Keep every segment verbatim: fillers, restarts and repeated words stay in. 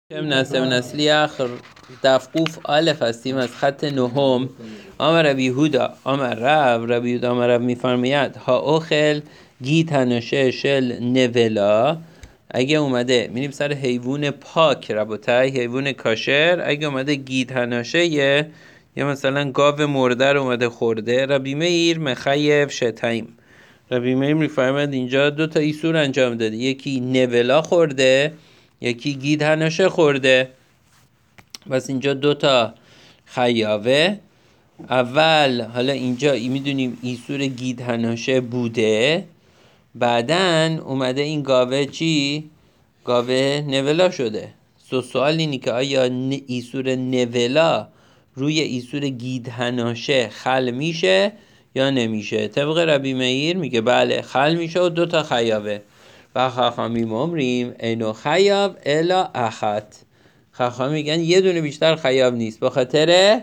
شم نسل نسلی آخر دفقوف آلف هستیم از خط نهم. آمر ربی یهودا آمر رب ربی یهودا آمر رب میفرمید ها اوخل گیت هنوشه شل نولا. اگه اومده میریم سر حیوان پاک ربوتای حیوان کاشر. اگه اومده گیت هنوشه یه یا مثلا گاو مرده رو اومده خورده، ربی میر مخیف شتایم. ربی میر میفرمید اینجا دو تا ایسور انجام داده، یکی نولا خورده یکی گید هنوشه خورده. بس اینجا دوتا خیاوه. اول حالا اینجا میدونیم ایسور گید هنوشه بوده، بعدن اومده این گاوه چی؟ گاوه نولا شده. سو سوال اینی که آیا ایسور نولا روی ایسور گید هنوشه خل میشه یا نمیشه؟ طبق ربی میر میگه بله خل میشه و دوتا خیاوه. و خاخامیم امریم اینو خیاب الا اخت. خاخام میگن یه دونه بیشتر خیاب نیست، به خاطر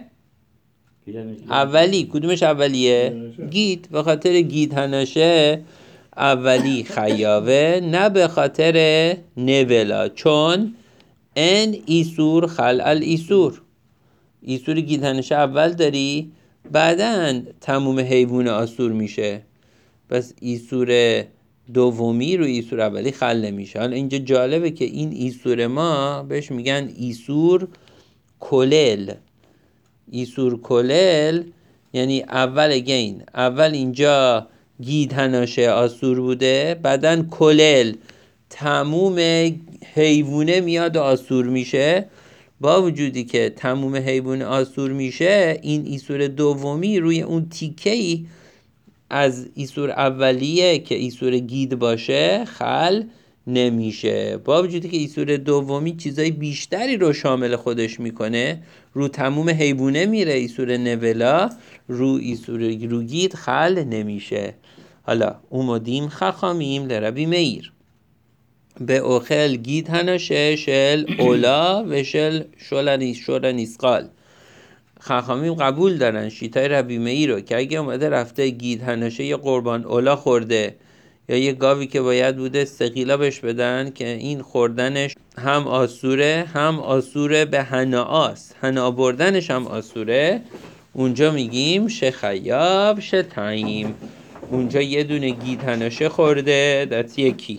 اولی. کدومش اولیه؟ گید. به خاطر گید هنوشه اولی خیابه، نه به خاطر نولا، چون ان ایسور خلال ایسور. ایسور گید هنوشه اول داری، بعدن تموم حیوان آسور میشه. پس ایسور دومی رو ایسور اولی خل نمیشه. حالا اینجا جالبه که این ایسور ما بهش میگن ایسور کلل. ایسور کلل یعنی اول گین اول اینجا گید هنوشه آسور بوده، بعدن کلل تموم حیوانه میاد آسور میشه. با وجودی که تموم حیوانه آسور میشه، این ایسور دومی روی اون تیکه‌ای از ایسور اولیه که ایسور گید باشه خل نمیشه. با وجودی که ایسور دومی چیزای بیشتری رو شامل خودش میکنه، رو تموم حیوانه میره، ایسور نولا رو ایسور رو گید خل نمیشه. حالا اومدیم خخامیم لربی میر به اوخل گید هنوشه شل اولا و شل شولنیسقال. خاخامیم قبول دارن شیطای ربی میر رو که اگه اومده رفته گید هنوشه یه قربان اولا خورده یا یه گاوی که باید بوده سقیلا بهش بدن، که این خوردنش هم آسوره هم آسوره به هناست، هنا بردنش هم آسوره، اونجا میگیم شخیاب شتایم. اونجا یه دونه گید هنوشه خورده، دست یکی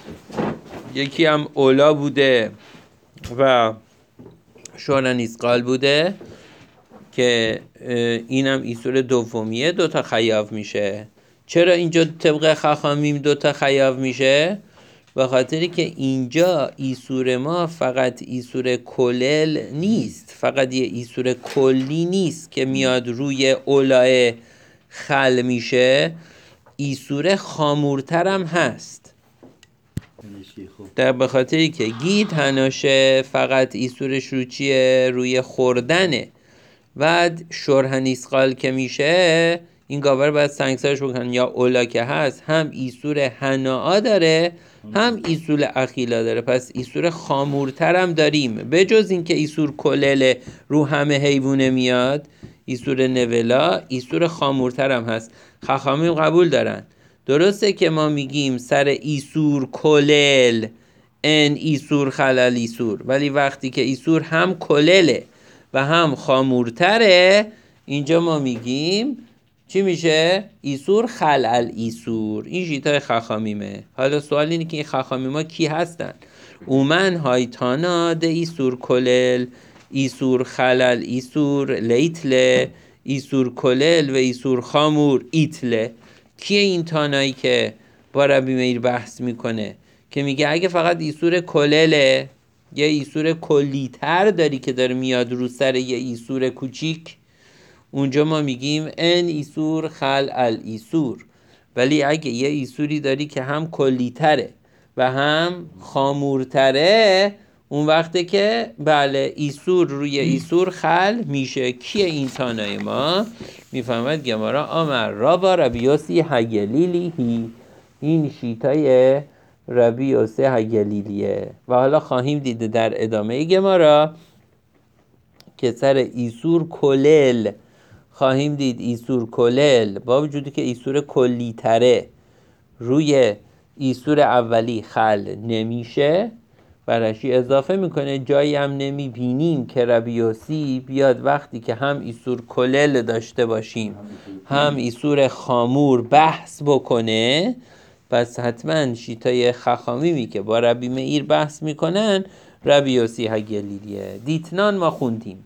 یکی هم اولا بوده و شورنیسقال بوده که اینم ایسور دومیه، دوتا خیاف میشه. چرا اینجا طبق خاخامیم دوتا خیاف میشه؟ به خاطری که اینجا ایسور ما فقط ایسور کلل نیست، فقط یه ایسور کلی نیست که میاد روی اولای خل میشه، ایسور خامورتر هم هست. در به خاطری که گید هنوشه فقط ایسورش رو چیه؟ روی خوردنه. بعد شورهنیسقال که میشه این گاور باید سنگسارش بکنن، یا اولا که هست هم ایسور هنا'a داره هم ایسور اخیلا داره، پس ایسور خامورتر هم داریم. به جز این که ایسور کلل رو همه حیوانه میاد، ایسور نولا ایسور خامورتر هم هست. خاخامیم قبول دارن. درسته که ما میگیم سر ایسور کلل ان ایسور خلال ایسور، ولی وقتی که ایسور هم کلله و هم خامورتره، اینجا ما میگیم چی میشه؟ ایسور خلال ایسور. این شیطای خاخامیمه. حالا سوال اینه که این خاخامیما کی هستن؟ اومن هایتانا ده ایسور کلل ایسور خلال ایسور لیتله ایسور کلل و ایسور خامور ایتله. کیه این تانایی که با ربی میر بحث میکنه که میگه اگه فقط ایسور کلله، یه ایسور کلیتر داری که داره میاد رو سر یه ایسور کوچیک، اونجا ما میگیم ان ایسور خلال ایسور. ولی اگه یه ایسوری داری که هم کلیتره و هم خامورتره، اون وقته که بله ایسور روی ایسور خل میشه. کیه این تانای ما؟ میفهمد گمارا آمر رابا ربیوسی هگلیلی هی. این شیطای ربی یوسه هگلیلیه. و حالا خواهیم دید در ادامه گمارا که سر ایسور کلل خواهیم دید ایسور کلل با وجودی که ایسور کلی تره روی ایسور اولی خل نمیشه، برشی اضافه میکنه جایی هم نمیبینیم که ربی یوسی بیاد وقتی که هم ایسور کلل داشته باشیم هم ایسور خامور بحث بکنه. پس حتما شیطای خخامیمی که با ربی مئیر بحث میکنن ربی یوسی هگلیلیه. دیتنان ما خوندیم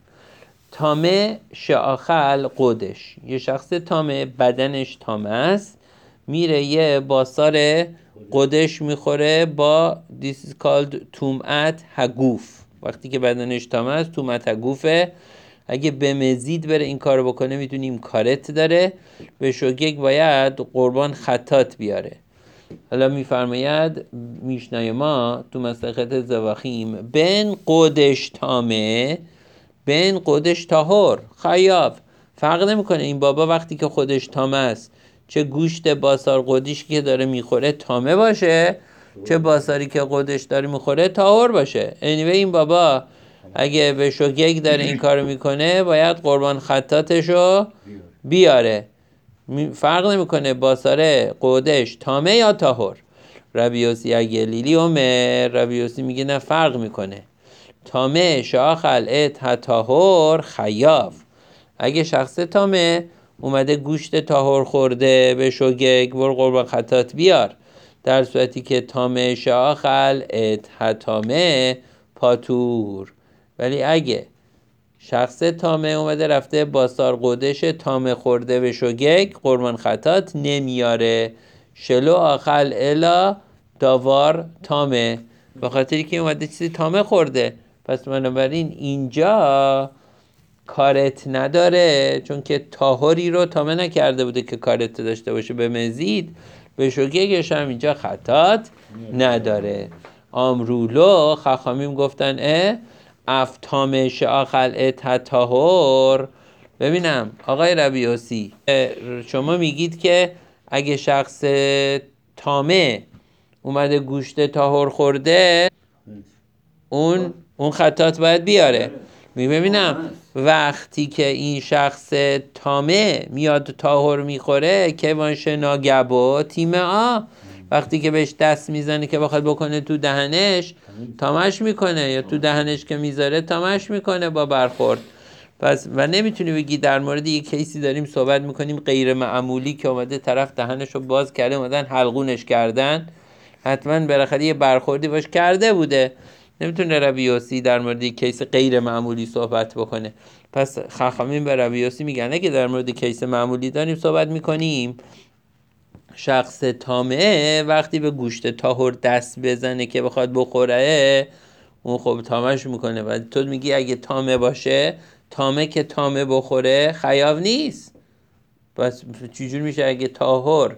تامه شاخل قدش، یه شخص تامه بدنش تامه است میره یه باسار قدش میخوره با this is called تومعت هگوف. وقتی که بدنش تامه است تومعت هگوفه. اگه به مزید بره این کار بکنه میدونیم کارت داره. به شوگگ باید قربان خطات بیاره. حالا میفرماید میشنای ما تو مسلخت زواخیم بن قدش تامه بن قدش تاهر خیاف. فرق نمیکنه این بابا وقتی که خودش تامه است چه گوشت باسار قدیش که داره میخوره تامه باشه چه باساری که قدش داره میخوره تاهر باشه. anyway این بابا اگه به شوگگ داره این کارو میکنه باید قربان خطاتشو بیاره. فرق نمیکنه باساره قدش تامه یا تاهر. ربی یوسی اگلیلی عمر ربی یوسی میگه نه فرق میکنه. تامه شاخل ات تاهر خیاف. اگه شخص تامه اومده گوشت تاهر خورده به شوگگ برو قربان خطات بیار. در صورتی که تامه شاخل ات تامه پاتور. ولی اگه شخص تامه اومده رفته باسار قدش تامه خورده به شوگگ قربان خطات نمیاره. شلو آخل الا داوار تامه، به خاطری که اومده چیزی تامه خورده پس بنابراین اینجا کارت نداره چون که تاهری رو تامه نکرده بوده که کارت داشته باشه. به مزید به شوگگش هم اینجا خطات نداره. آمرولو خخامیم گفتن اه افتامه شاخل ات تاهر. ببینم آقای ربی یوسی شما میگید که اگه شخص تامه اومده گوشت تاهر خورده اون اون خطات باید بیاره. میبینم وقتی که این شخص تامه میاد تاهر میخوره که وانشه ناگبو تیمه آ وقتی که بهش دست میزنه که بخواد بکنه تو دهنش تامش میکنه یا تو دهنش که میذاره تامش میکنه با برخورد. پس و نمیتونی بگی در مورد یک کیسی داریم صحبت میکنیم غیر معمولی که اومده طرف دهنش رو باز کرده اومدن حلقونش کردن حتما بالاخره یه برخوردی باش کرده بوده. نمیتونه ربی یوسی در مورد یک کیس غیر معمولی صحبت بکنه. پس خخامین به ربی یوسی میگن که در مورد کیس معمولی داریم صحبت میکنیم شخص تامه وقتی به گوشت تاهر دست بزنه که بخواد بخوره اون خب تامش میکنه. و تو میگی اگه تامه باشه تامه که تامه بخوره خیاو نیست. پس چجور میشه اگه تاهر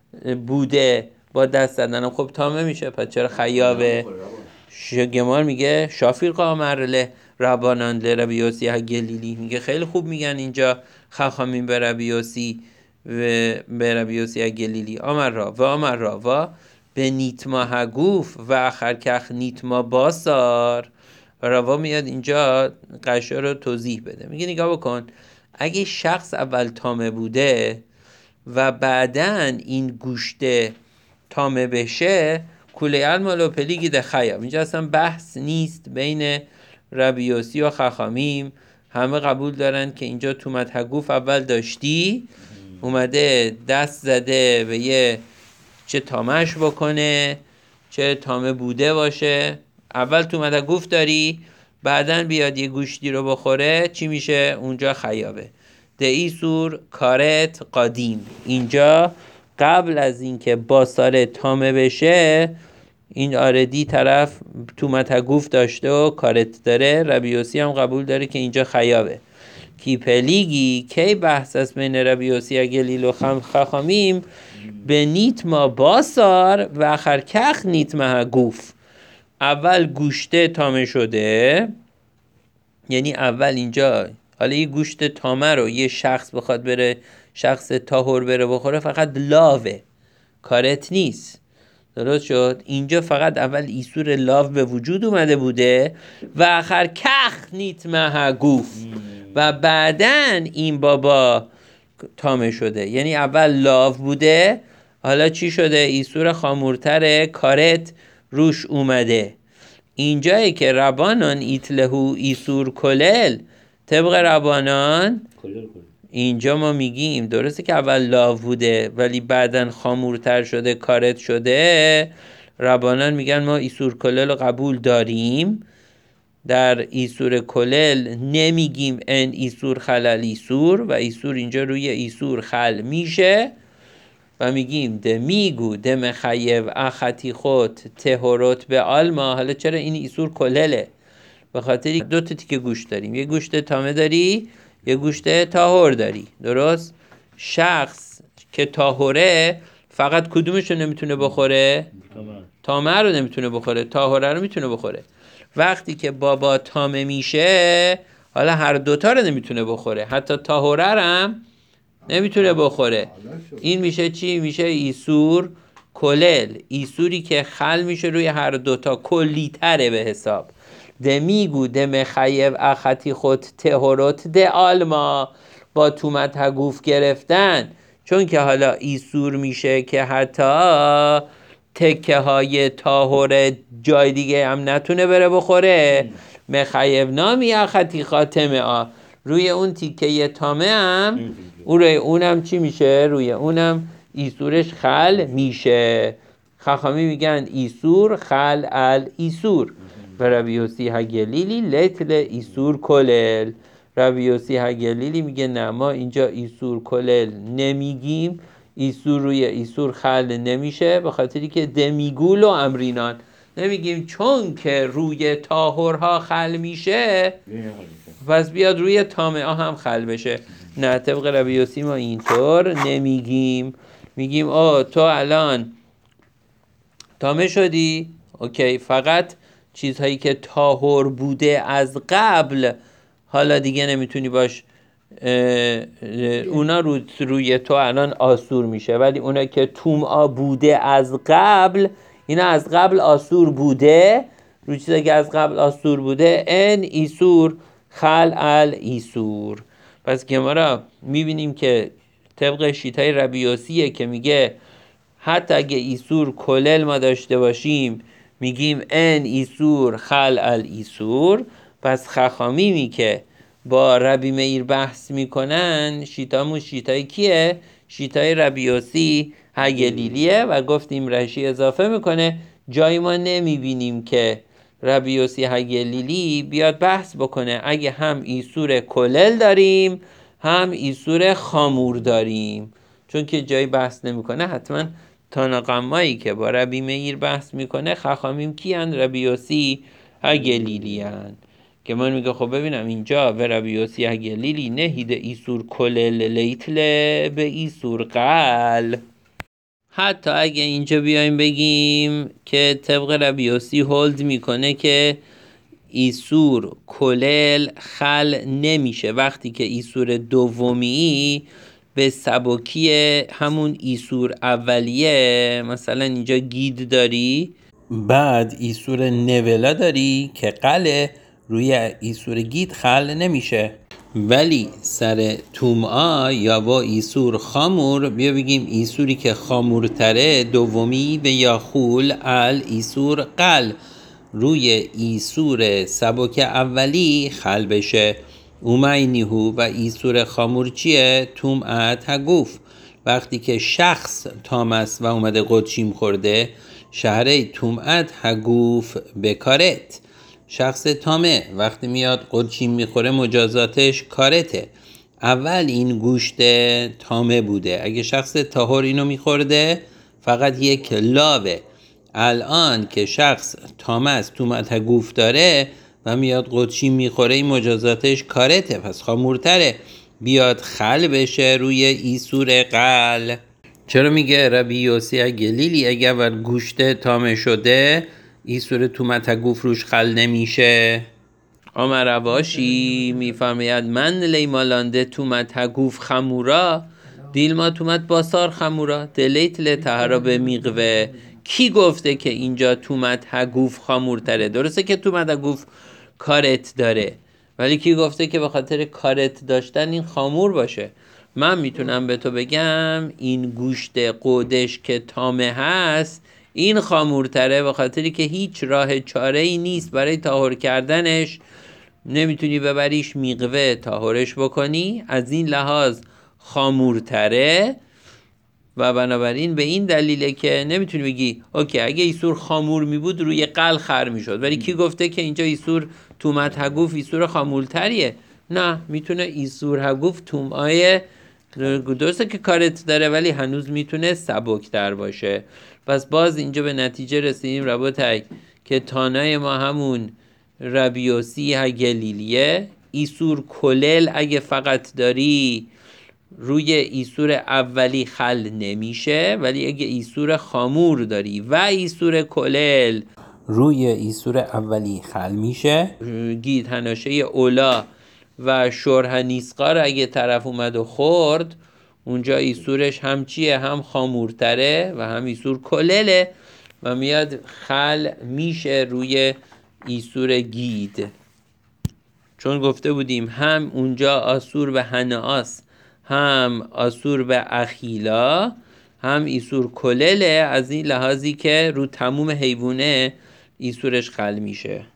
بوده با دست زدنم خب تامه میشه پس چرا خیاوه؟ شگمان میگه شافیر قامرله ربانان لربی یوسی هگلیلی. میگه خیلی خوب میگن اینجا خخامین به ربی یوسی و به ربی یوسی هگلیلی آمر را و آمر را و به نیتما هگوف و اخرکخ نیتما باسار. روا میاد اینجا قشا رو توضیح بده. میگه نگاه بکن اگه شخص اول تامه بوده و بعدن این گوشت تامه بشه کوله المالو پلیگی ده خیاب. اینجا اصلا بحث نیست بین ربی یوسی و خخامیم. همه قبول دارن که اینجا تومت هگوف اول داشتی اومده دست زده به یه چه تامش بکنه چه تامه بوده باشه. اول تومت هگوف داری بعدن بیاد یه گوشتی رو بخوره چی میشه؟ اونجا خیابه. دعی سور کارت قدیم. اینجا قبل از اینکه باسار تامه بشه این آردی طرف تومت هگوف داشته و کارت داره. ربی یوسی هم قبول داره که اینجا خیابه. کی پلیگی کی بحث است بین ربی یوسی اگلیل و خخامیم به نیتما باسار و آخر کخ نیتما هگوف. اول گوشته تامه شده یعنی اول اینجا حالا یه گوشت تامه رو یه شخص بخواد بره شخص تاهر بره بخوره فقط لاوه کارت نیست. درست شد؟ اینجا فقط اول ایسور لاو به وجود اومده بوده و آخر کخ نیتما هگوف و بعدن این بابا تامه شده. یعنی اول لاو بوده حالا چی شده؟ ایسور خامورتره کارت روش اومده. اینجایی که ربانان ایتلهو ایسور کلل، طبق ربانان اینجا ما میگیم درسته که اول لاو بوده ولی بعدن خامورتر شده، کارت شده. ربانان میگن ما ایسور کلل رو قبول داریم، در ایسور کلل نمیگیم ان ایسور خلل ایسور و ایسور اینجا روی ایسور خل میشه و میگیم ده میگو ده مخیب اختی خود تهورت به آلما. حالا چرا این ایسور کلله؟ به خاطر دو تا تیکه گوشت داریم، یه گوشت تامه داری، یه گوشت تاهور داری. درست؟ شخص که تاهوره فقط کدومش رو نمیتونه بخوره؟ تامه رو نمیتونه بخوره، تاهوره رو میتونه بخوره. وقتی که بابا تامه میشه حالا هر دوتا رو نمیتونه بخوره، حتی تاهوره هم نمیتونه بخوره. این میشه چی؟ میشه ایسور کلل، ایسوری که خل میشه روی هر دوتا، کلی تره به حساب. ده میگو ده مخیب اختی خود تهورت ده آلما، با تومت هگوف گرفتن، چون که حالا ایسور میشه که حتی تکه های تاهور جای دیگه هم نتونه بره بخوره. مخیب نامی اختی خاتمه آ، روی اون تیکه تامه هم اون روی اونم چی میشه؟ روی اونم ایسورش خل میشه. خاخامی میگن ایسور خل ال ایسور. و ربی یوسی هگلیلی لتل ایسور کلل. ربی یوسی هگلیلی میگه نه، ما اینجا ایسور کلل نمیگیم، ایسور روی ایسور خل نمیشه، به خاطری که دمیگول و امرینان نمیگیم، چون که روی تاهرها خل میشه پس بیاد روی تامه ها هم خل بشه. نه، طبق ربی یوسی ما اینطور نمیگیم، میگیم آه تو الان تامه شدی، اوکی، فقط چیزهایی که تاهر بوده از قبل حالا دیگه نمیتونی باش، اونا رو روی تو الان آسور میشه، ولی اونا که تومعا بوده از قبل، اینا از قبل آسور بوده، روی چیزایی که از قبل آسور بوده ان ایسور خل ال ایسور. پس که ما را میبینیم که طبق شیطای ربی یوسیه که میگه حتی اگه ایسور کلل ما داشته باشیم میگیم ان ایسور خل ال ایسور. پس خخامیمی که با ربی میر بحث میکنن شیطامون شیطای کیه؟ شیطای ربی یوسی هگلیلیه. و گفتیم رشی اضافه میکنه جایی ما نمیبینیم که ربی یوسی هگلیلی بیاد بحث بکنه اگه هم ایسور کلل داریم هم ایسور خامور داریم، چون که جایی بحث نمیکنه. حتما تاناقمایی که با ربی میر بحث میکنه خخامیم کیان؟ ربی یوسی هگلیلیان. که من میگه خب ببینم اینجا و ربی یوسی هگلیلی نهیده ایسور کلل لیتله به ایسور قل. حتی اگه اینجا بیایم بگیم که طبق ربی یوسی هولد میکنه که ایسور کلل خل نمیشه وقتی که ایسور دومی به سبکی همون ایسور اولیه، مثلا اینجا گید داری، بعد ایسور نولا داری که قله، روی ایسور گید خل نمیشه. ولی سر تومعا یا با ایسور خامور بیا بگیم ایسوری که خامورتره دومی به یاخول ال ایسور قل، روی ایسور سبک اولی خل بشه. اومینیهو و ایسور خامور چیه؟ تومعت هگوف، وقتی که شخص تامس و اومده قدشیم خورده شهره تومعت هگوف بکارت. شخص تامه وقتی میاد قدشیم میخوره مجازاتش کارته. اول این گوشت تامه بوده، اگه شخص تاهر اینو میخورده فقط یک لاوه. الان که شخص تامس تومت هگوف داره و میاد قدشیم میخوره این مجازاتش کارته، پس خامورتره، بیاد خل بشه روی ایسور قل. چرا میگه ربی یوسی هگلیلی اگه ور گوشت تامه شده ایسور تومت هگوف روش خل نمیشه؟ آمر رواشی میفرماید من لیمالانده تومت هگوف خمورا دیل ما تومت باسار خمورا دلیت لطهرا به میقوه. کی گفته که اینجا تومت هگوف خمورتره؟ درسته که تومت هگوف کارت داره، ولی کی گفته که به خاطر کارت داشتن این خامور باشه؟ من میتونم به تو بگم این گوشت قودش که تامه هست این خامورتره به خاطری که هیچ راه چاره ای نیست برای طاهر کردنش، نمیتونی ببریش میقوه طاهرش بکنی، از این لحاظ خامورتره و بنابراین به این دلیله که نمیتونی بگی اوکی اگه ایسور خامور میبود روی قل خر میشد، ولی کی گفته که اینجا ایسور تومت هگوف ایسور خامورتریه؟ نه، میتونه ایسور هگوف تومای درسته که کارت داره ولی هنوز میتونه سبکتر باشه. پس باز اینجا به نتیجه رسیدیم ربوتک که تانای ما همون ربیوسی هگلیلیه. ایسور کلل اگه فقط داری روی ایسور اولی خل نمیشه، ولی اگه ایسور خامور داری و ایسور کلل روی ایسور اولی خل میشه. گید هناشه اولا و شرح نیسقار اگه طرف اومد و خورد، اونجا ایسورش هم چیه؟ هم خامورتره و هم ایسور کلله و میاد خل میشه روی ایسور گید. چون گفته بودیم هم اونجا آسور به هناس، هم آسور به اخیلا، هم ایسور کلله، از این لحاظی که رو تموم حیوانه ایسورش خل میشه.